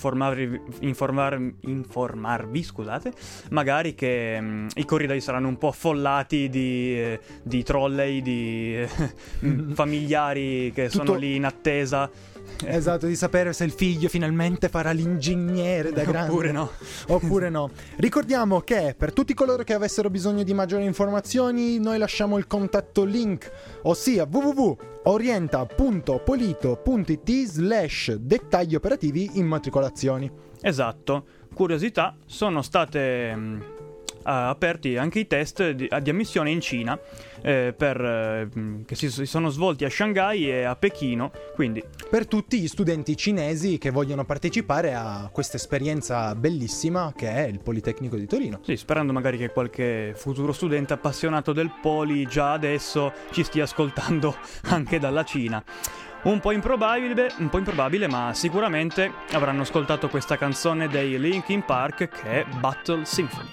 informarvi, scusate, magari che i corridoi saranno un po' affollati di trolley, di familiari che sono lì in attesa. Esatto, di sapere se il figlio finalmente farà l'ingegnere da grande. Oppure no. Ricordiamo che per tutti coloro che avessero bisogno di maggiori informazioni, noi lasciamo il contatto link, ossia www.orienta.polito.it/dettagli operativi immatricolazioni. Esatto. Curiosità, sono state aperti anche i test di ammissione in Cina che si sono svolti a Shanghai e a Pechino, quindi per tutti gli studenti cinesi che vogliono partecipare a questa esperienza bellissima che è il Politecnico di Torino. Sì, sperando magari che qualche futuro studente appassionato del Poli già adesso ci stia ascoltando anche dalla Cina. Un po' improbabile, ma sicuramente avranno ascoltato questa canzone dei Linkin Park che è Battle Symphony.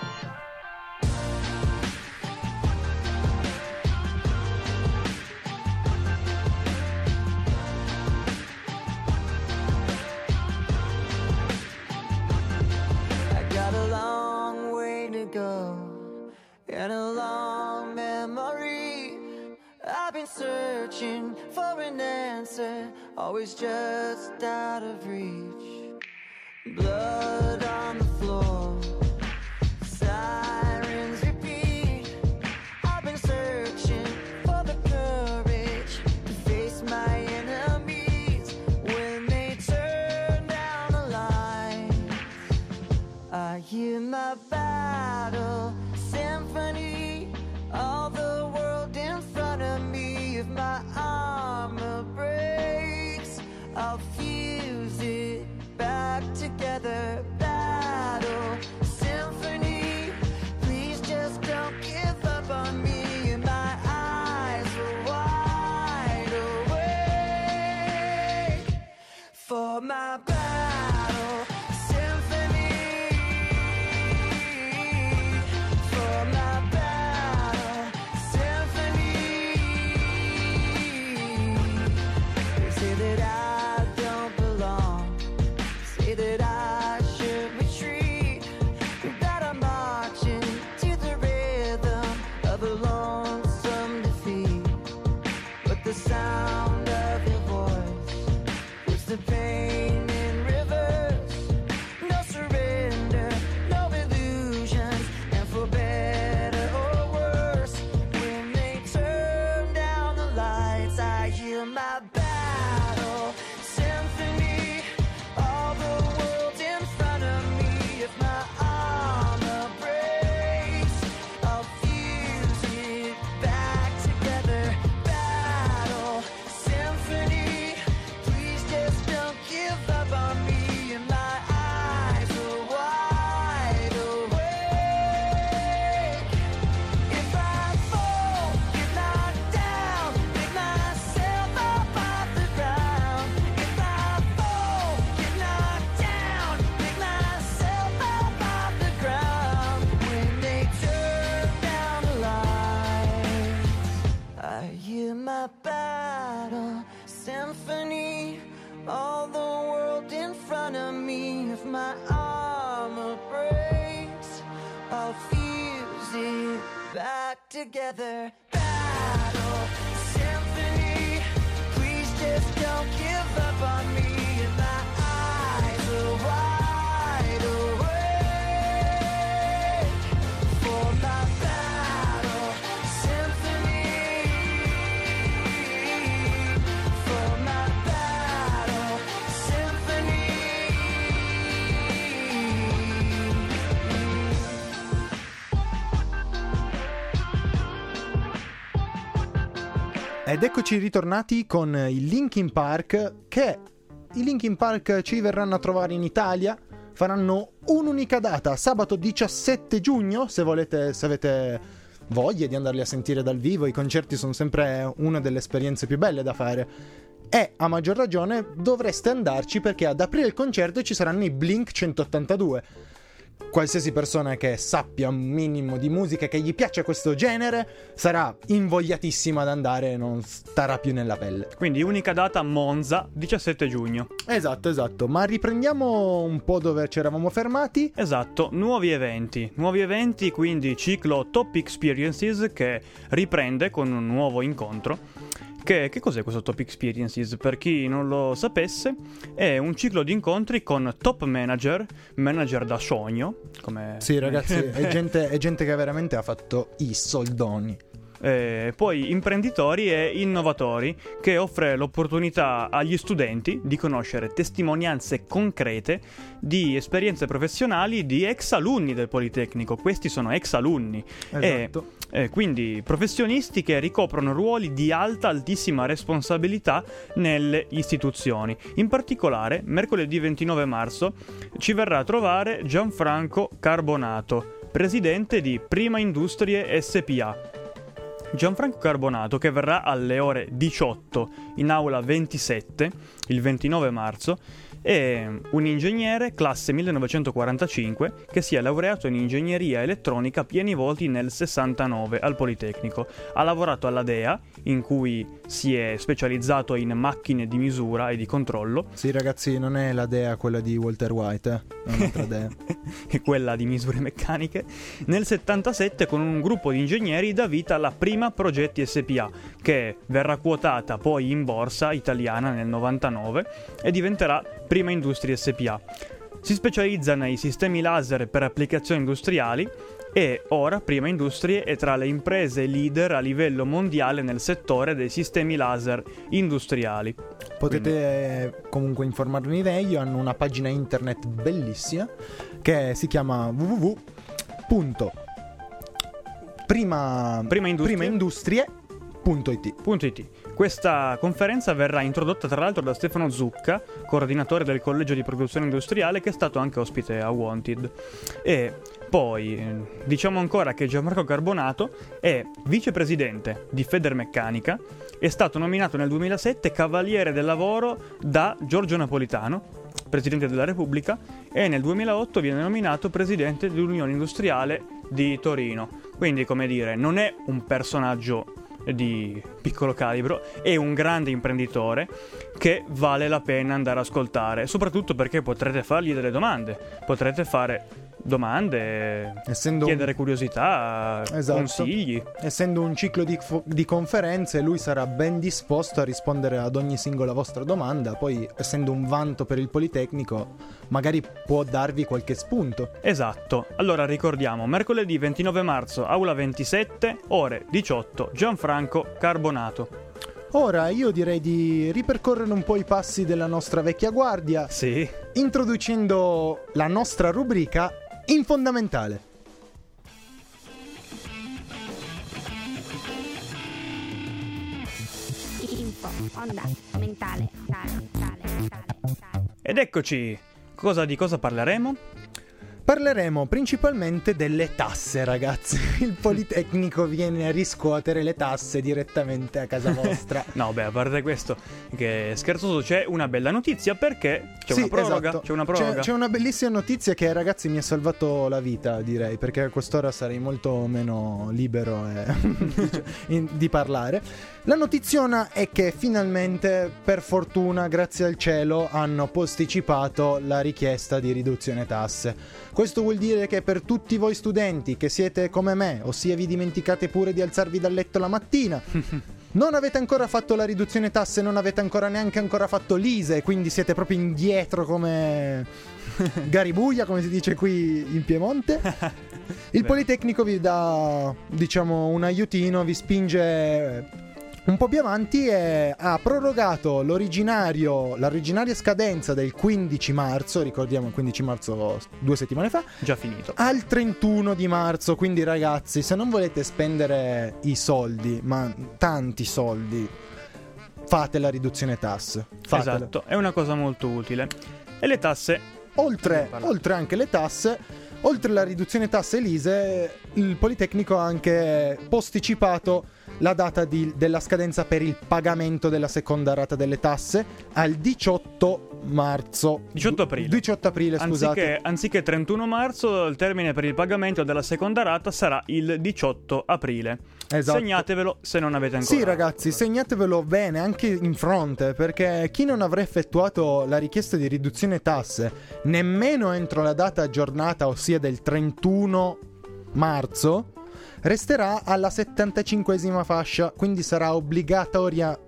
And a long memory. I've been searching for an answer, always just out of reach. Blood on the floor, sirens repeat. I've been searching for the courage to face my enemies when they turn down the lights. I hear my battle symphony, all the world in front of me. If my armor breaks, I'll fuse it back together. Battle my battle symphony, all the world in front of me. If my armor breaks, I'll fuse it back together. Battle symphony, please just don't give up on me. And my eyes are wide awake for my battle symphony, for my battle symphony. Ed eccoci ritornati con i Linkin Park, che i Linkin Park ci verranno a trovare in Italia, faranno un'unica data, sabato 17 giugno, se avete voglia di andarli a sentire dal vivo. I concerti sono sempre una delle esperienze più belle da fare, e a maggior ragione dovreste andarci, perché ad aprire il concerto ci saranno i Blink 182. Qualsiasi persona che sappia un minimo di musica, che gli piaccia questo genere, sarà invogliatissima ad andare e non starà più nella pelle. Quindi unica data, Monza, 17 giugno. Esatto, ma riprendiamo un po' dove ci eravamo fermati. Esatto, nuovi eventi, quindi ciclo Top Experiences, che riprende con un nuovo incontro. Che cos'è questo Top Experiences? Per chi non lo sapesse, è un ciclo di incontri con top manager da sogno, come... Sì, ragazzi, è gente che veramente ha fatto i soldoni. Poi imprenditori e innovatori, che offre l'opportunità agli studenti di conoscere testimonianze concrete di esperienze professionali di ex alunni del Politecnico. Questi sono ex alunni. Esatto. Quindi professionisti che ricoprono ruoli di altissima responsabilità nelle istituzioni. In particolare, mercoledì 29 marzo ci verrà a trovare Gianfranco Carbonato, presidente di Prima Industrie SPA. Gianfranco Carbonato, che verrà alle ore 18 in aula 27, il 29 marzo, è un ingegnere classe 1945 che si è laureato in ingegneria elettronica a pieni voti nel 69 al Politecnico. Ha lavorato alla DEA, in cui si è specializzato in macchine di misura e di controllo. Sì, ragazzi, non è la DEA quella di Walter White, è un'altra DEA. È quella di misure meccaniche. Nel 77, con un gruppo di ingegneri, dà vita alla Prima Progetti SPA, che verrà quotata poi in borsa italiana nel 99 e diventerà Prima Industrie SPA. Si specializza nei sistemi laser per applicazioni industriali e ora Prima Industrie è tra le imprese leader a livello mondiale nel settore dei sistemi laser industriali. Potete comunque informarvi meglio, hanno una pagina internet bellissima che si chiama www.primaindustrie.it. Questa conferenza verrà introdotta tra l'altro da Stefano Zucca, coordinatore del Collegio di Produzione Industriale, che è stato anche ospite a Wanted. E poi diciamo ancora che Gianmarco Carbonato è vicepresidente di Federmeccanica, è stato nominato nel 2007 Cavaliere del Lavoro da Giorgio Napolitano, Presidente della Repubblica, e nel 2008 viene nominato Presidente dell'Unione Industriale di Torino. Quindi, come dire, non è un personaggio di piccolo calibro, è un grande imprenditore che vale la pena andare ad ascoltare, soprattutto perché potrete fargli delle domande, chiedere curiosità, esatto, consigli. Essendo un ciclo di conferenze, lui sarà ben disposto a rispondere ad ogni singola vostra domanda. Poi, essendo un vanto per il Politecnico, magari può darvi qualche spunto. Esatto. Allora ricordiamo, mercoledì 29 marzo, aula 27, ore 18, Gianfranco Carbonato. Ora io direi di ripercorrere un po' i passi della nostra vecchia guardia, sì, introducendo la nostra rubrica In Fondamentale. Info, onda, mentale. Ed eccoci, di cosa parleremo? Parleremo principalmente delle tasse, ragazzi. Il Politecnico viene a riscuotere le tasse direttamente a casa vostra. No, beh, a parte questo, che scherzoso, c'è una bella notizia perché c'è Sì, una proroga. esatto. C'è una proroga. C'è una bellissima notizia che, ragazzi, mi ha salvato la vita, direi, perché a quest'ora sarei molto meno libero di parlare. La notiziona è che finalmente, per fortuna, grazie al cielo, hanno posticipato la richiesta di riduzione tasse. Questo vuol dire che per tutti voi studenti che siete come me, ossia vi dimenticate pure di alzarvi dal letto la mattina, non avete ancora fatto la riduzione tasse, non avete ancora fatto l'ISE, quindi siete proprio indietro come Garibuglia, come si dice qui in Piemonte. Il Politecnico vi dà, diciamo, un aiutino, vi spinge un po' più avanti e ha prorogato l'originaria scadenza del 15 marzo, ricordiamo il 15 marzo 2 settimane fa, Già finito. al 31 di marzo. Quindi, ragazzi, se non volete spendere i soldi, ma tanti soldi, fate la riduzione tasse. Fatela. Esatto, è una cosa molto utile. E le tasse? Oltre anche le tasse, oltre la riduzione tasse e l'ISE, il Politecnico ha anche posticipato la data della scadenza per il pagamento della seconda rata delle tasse al 18 marzo. 18 aprile. 18 aprile, scusate. Anziché 31 marzo, il termine per il pagamento della seconda rata sarà il 18 aprile. Esatto. Segnatevelo se non avete ancora. Sì, ragazzi, segnatevelo bene anche in fronte, perché chi non avrà effettuato la richiesta di riduzione tasse nemmeno entro la data aggiornata, ossia del 31 marzo, resterà alla 75esima fascia, quindi sarà obbligato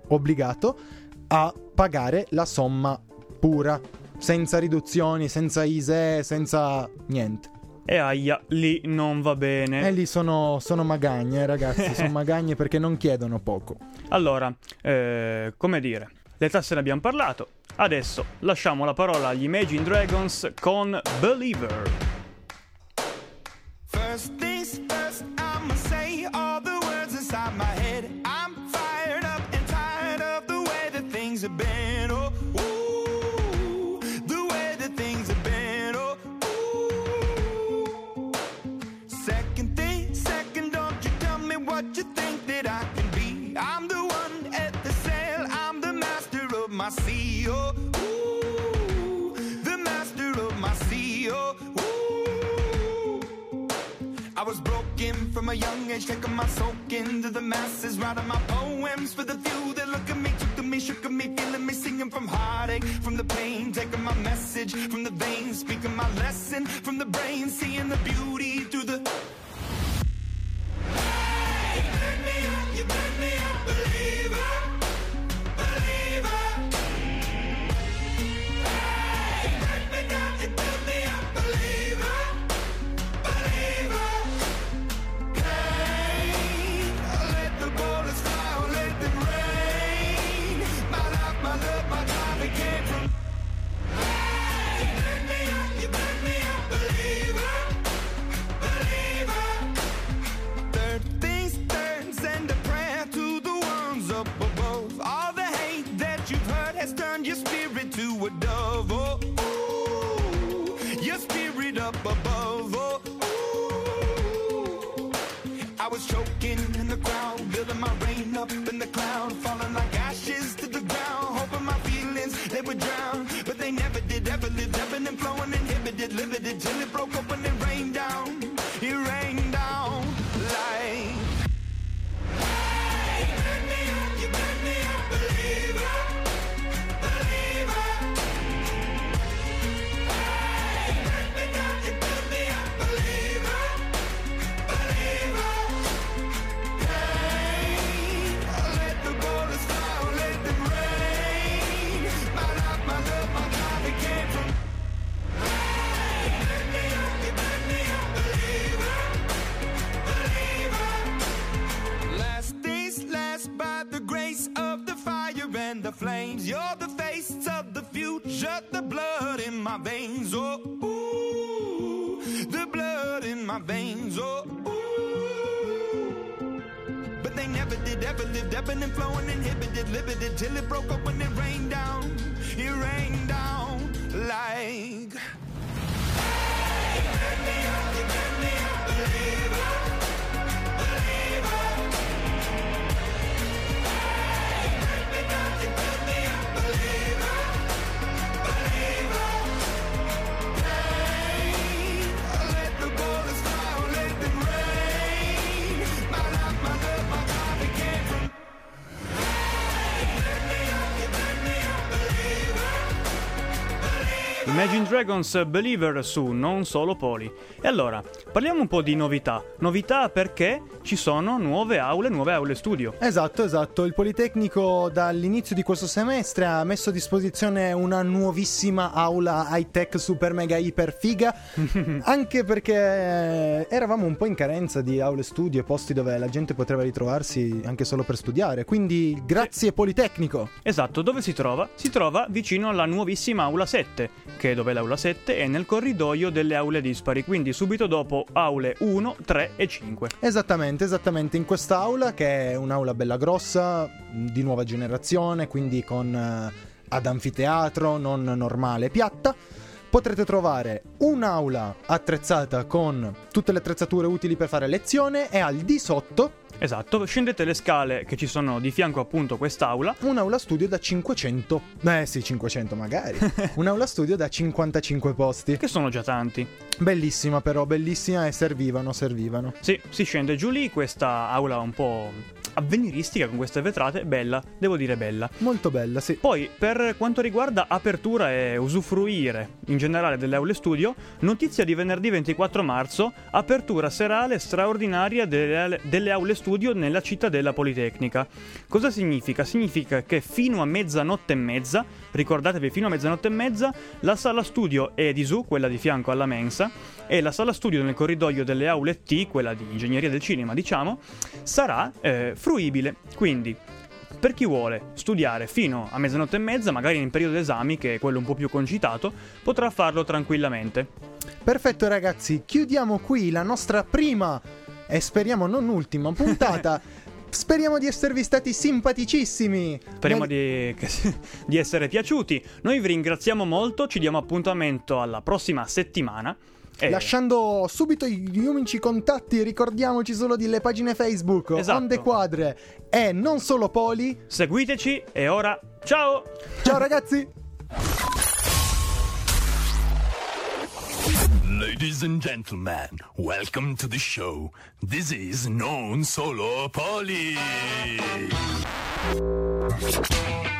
a pagare la somma pura, senza riduzioni, senza ISEE, senza niente. E aia, lì non va bene. E lì sono magagne, ragazzi, sono magagne perché non chiedono poco. Allora, come dire, le tasse ne abbiamo parlato. Adesso lasciamo la parola agli Imagine Dragons con Believer. First things first, I'ma say all the words inside my head. I'm fired up and tired of the way that things have been. Oh, ooh, the way that things have been. Oh, ooh. Second thing, second, don't you tell me what you think that I can be. I'm the one at the sail, I'm the master of my sea. Oh, ooh, the master of my sea. Oh, I was broken from a young age, taking my soak into the masses, writing my poems for the few that look at me, took to me, shook at me, feeling me, singing from heartache, from the pain, taking my message from the veins, speaking my lesson from the brain, seeing the beauty through the... Hey, you burn me up, believer, believer. Hey, you burn me down, you build me up, believer, believer. Your spirit to a dove, oh, ooh, your spirit up above, oh, ooh. I was choking in the crowd, building my rain up in the cloud, falling like ashes to the ground, hoping my feelings, they would drown, but they never did, ever lived, ebbing and flowing, inhibited, limited, till it broke up and it rained down like... Hey, you burn me up, believer. The flames, you're the face of the future, the blood in my veins, oh, ooh, the blood in my veins, oh, ooh. But they never did, ever lived, ebbing and flowing, inhibited, limited, till it broke up when it rained down like... Hey, Imagine Dragons Believer su Non Solo Poli. E allora, parliamo un po' di novità. Novità perché ci sono nuove aule studio. Esatto. Il Politecnico dall'inizio di questo semestre ha messo a disposizione una nuovissima aula high-tech super mega iper figa, anche perché eravamo un po' in carenza di aule studio e posti dove la gente poteva ritrovarsi anche solo per studiare. Quindi grazie Politecnico. Esatto, dove si trova? Si trova vicino alla nuovissima aula 7, che dove l'aula 7 è nel corridoio delle aule dispari, quindi subito dopo aule 1, 3 e 5. Esattamente, in quest'aula, che è un'aula bella grossa, di nuova generazione, quindi con ad anfiteatro, non normale piatta, potrete trovare un'aula attrezzata con tutte le attrezzature utili per fare lezione e al di sotto, esatto, scendete le scale che ci sono di fianco appunto a quest'aula. Un'aula studio da 500. 500 magari. Un'aula studio da 55 posti. Che sono già tanti. Bellissima e servivano. Sì, si scende giù lì, questa aula un po' avveniristica con queste vetrate, bella, devo dire bella. Molto bella, sì. Poi, per quanto riguarda apertura e usufruire in generale delle aule studio, notizia di venerdì 24 marzo, apertura serale straordinaria delle aule studio nella cittadella Politecnica. Cosa significa? Significa che fino a mezzanotte e mezza, ricordatevi, fino a mezzanotte e mezza, la sala studio Edisu, quella di fianco alla mensa, e la sala studio nel corridoio delle aule T, quella di ingegneria del cinema, diciamo, sarà fruibile. Quindi, per chi vuole studiare fino a mezzanotte e mezza, magari in periodo esami, che è quello un po' più concitato, potrà farlo tranquillamente. Perfetto ragazzi, chiudiamo qui la nostra prima e speriamo non ultima puntata. Speriamo di esservi stati simpaticissimi. Speriamo di essere piaciuti. Noi vi ringraziamo molto, ci diamo appuntamento alla prossima settimana. Lasciando subito gli unici contatti, ricordiamoci solo delle pagine Facebook, esatto. Onde Quadre e Non Solo Poli. Seguiteci e ora ciao! Ciao ragazzi! Ladies and gentlemen, welcome to the show. This is Non Solo Poli.